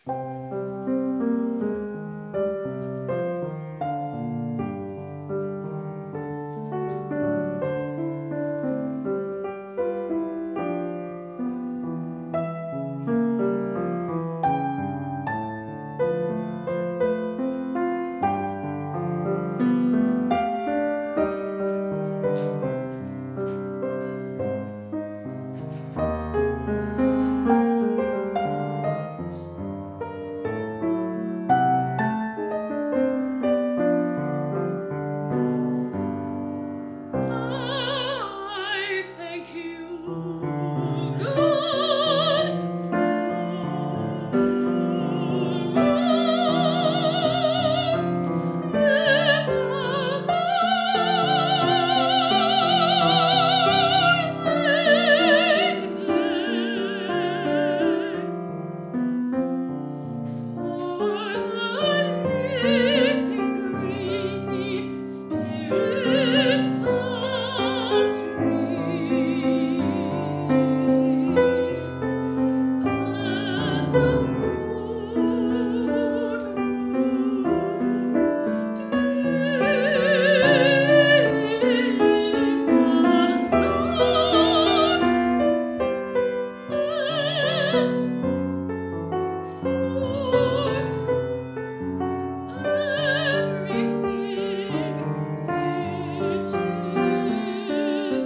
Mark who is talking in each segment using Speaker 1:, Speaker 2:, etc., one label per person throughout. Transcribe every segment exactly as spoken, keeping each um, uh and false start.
Speaker 1: I thank you, God, for most this amazing day. For the leaping greeny spirits of trees, and a brood dream of song and for everything which is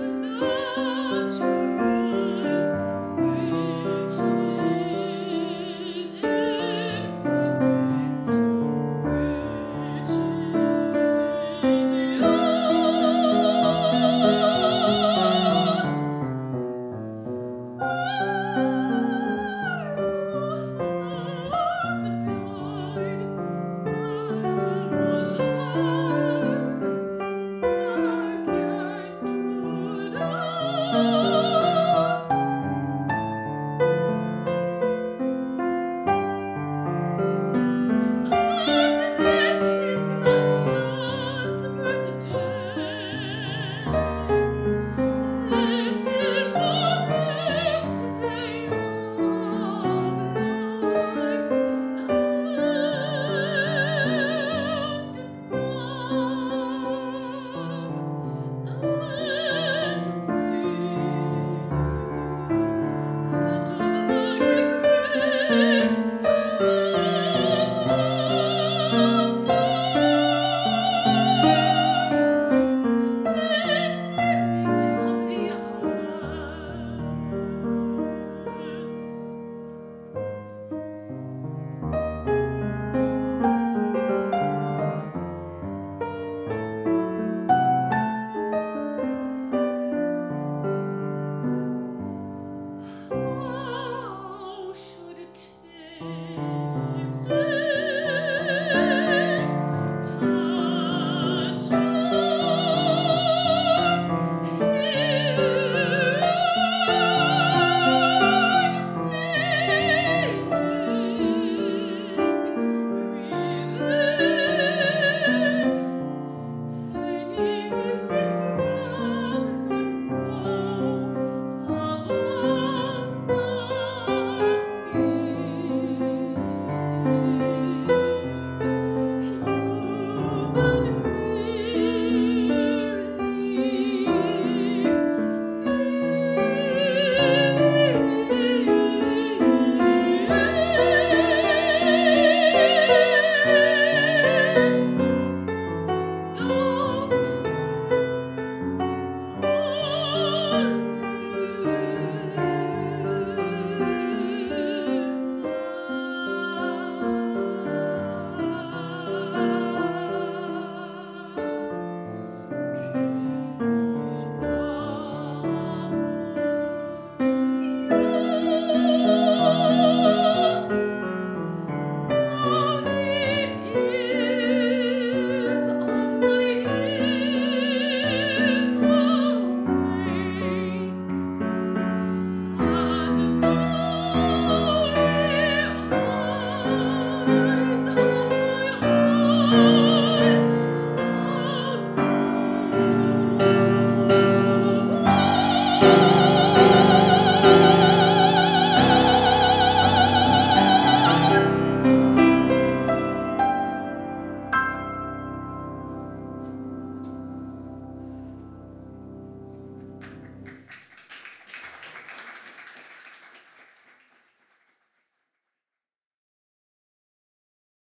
Speaker 1: natural, which is infinite, which is yours. This is my son's birthday. This is the birthday of life and love and wings and of the great How should it take